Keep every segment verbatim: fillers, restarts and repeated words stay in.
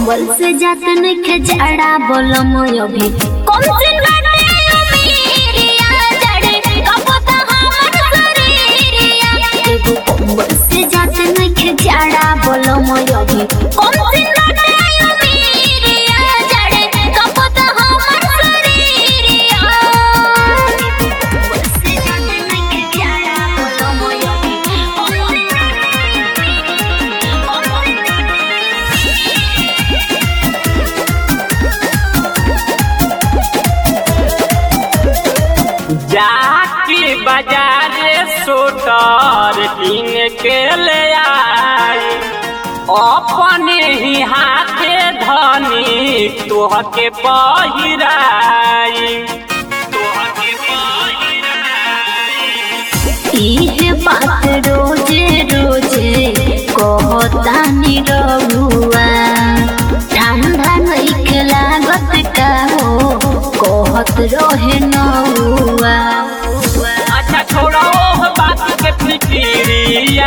कंबल से जात नइखे जाड़ा बोलम अभी कम दिन बाटे उमेरिया जड़े कपता हमर शरीरिया एगो कंबल से जात नइखे जाड़ा बोलम अभी कम दिन बाटे उमेरिया जड़े कपता हमर शरीरिया कंबल से जात नइखे जाड़ा बोलम अभी जाके बाजारे सोटर किन के ले आई अपने ही हाथे धनी तोहके पहिराई तोहके पहिराई इहे बात रोजे रोजे कहतानी रहुआ ठंडा नइखे लागत का हो कहत रहे नहुआ अच्छा छोड़ो ओह बात के फिक्रिया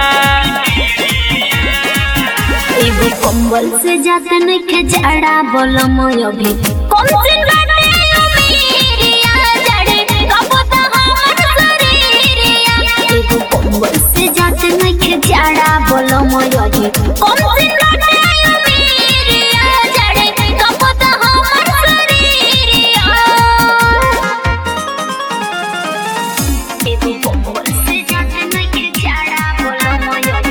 एगो कंबल से जात नइखे जाड़ा बोलम अभी कम दिन बाटे उमेरिया जड़े कपता हमर शरीरिया एगो कंबल से जात नइखे जाड़ा बोलम अभी कम दिन बाटे उमेरिया जड़े कपता हमर शरीरिया एगो कंबल से जात नइखे जाड़ा बोलम अभी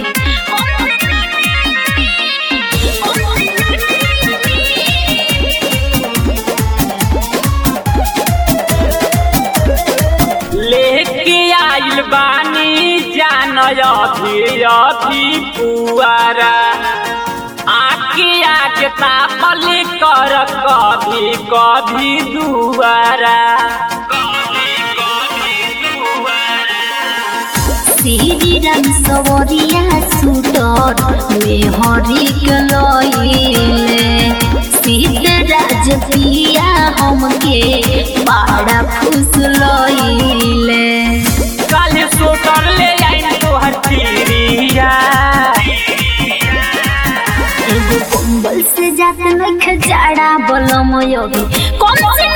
लेके आइल बानी जान अभी अभी पुआरा आके आके तापल कर कभी कभी दुआरा श्री राम सवरिया सुटर में हरि के लइले सीतराज पिया हमके बड़ा खुश लइले काले सोटर ले आइन तोहर चिड़िया एगो कंबल से जात नइखे जाड़ा बोलम अभी कम दिन